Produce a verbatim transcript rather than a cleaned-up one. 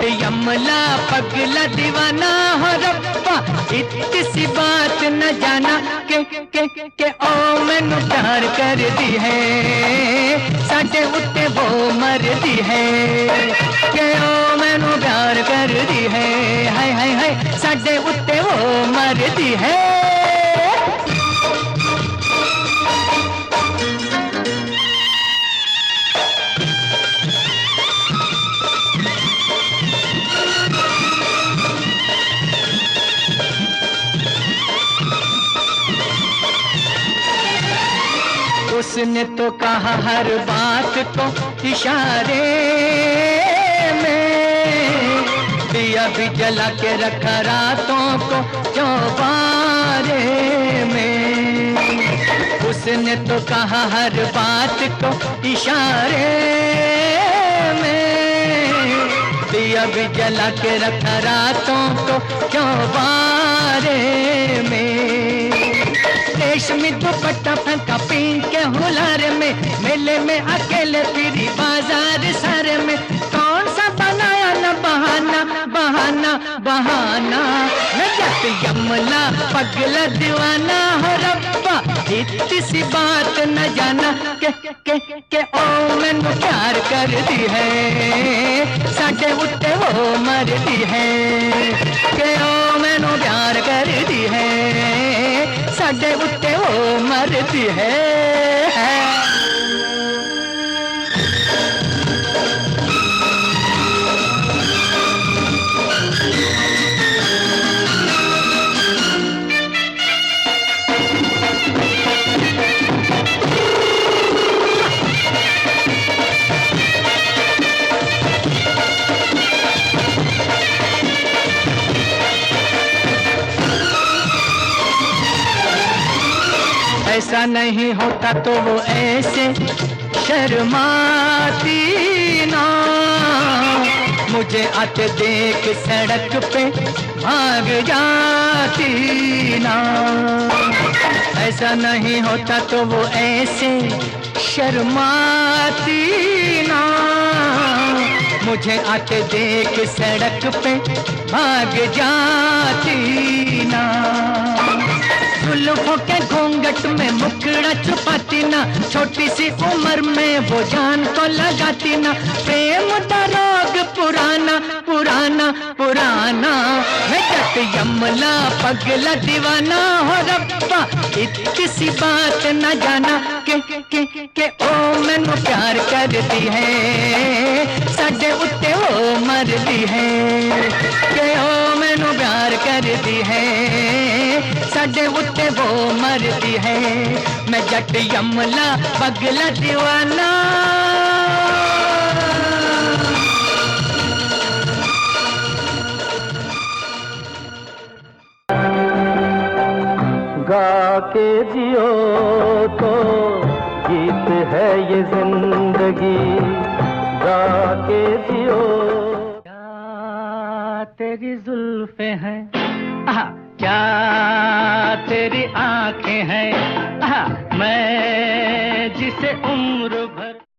जट यमला पगला दीवाना हो रब्बा, इतनी सी बात न जाना के के के ओ मैनू प्यार कर दी है, साडे उत्ते वो मर दी है, के ओ मैनू प्यार कर दी है, हाय हाय हाय साडे उत्ते वो मर दी है। उसने तो कहा हर बात को इशारे में, दिया भी जला के रखा रातों को चौबारे में। उसने तो कहा हर बात को इशारे में, दिया भी जला के रखा रातों को चौबारे में। रेशमी दुपट्टा फेंका पीन के हुलार में, मेले में अकेले फिरी बाजार सारे में, कौन सा बनाया न बहाना बहाना बहाना। न जट यमला पगला दीवाना हो रब्बा, इतनी सी बात न जाना के के के ओ मैनू प्यार कर दी है, साडे उत्ते वो मर दी है, के ओ मैनू प्यार कर दी है, साडे उत्ते वो मरदी है। ऐसा नहीं होता तो वो ऐसे शर्माती ना, मुझे आते देख सड़क पे भाग जाती ना। ऐसा नहीं होता तो वो ऐसे शर्माती ना, मुझे आते देख सड़क पे भाग जाती ना। जुल्फों के घूंघट में मुखड़ा छुपाती ना, छोटी सी उम्र में वो जान को लगाती ना। प्रेम का रोग पुराना पुराना पुराना, मैं जट यमला पगला दीवाना हो रब्बा, इतनी सी बात न जाना के के के ओ मैनू प्यार कर दी है, साडे उत्ते वो मर दी है, के ओ मैनू प्यार कर दी है, साडे उत्ते वो मरदी है। मैं जट यमला पगला दीवाना। गा के जियो तो गीत है ये जिंदगी, गा के जियो। क्या तेरी जुल्फे हैं, क्या तेरी आंखें हैं, मैं जिसे उम्र भर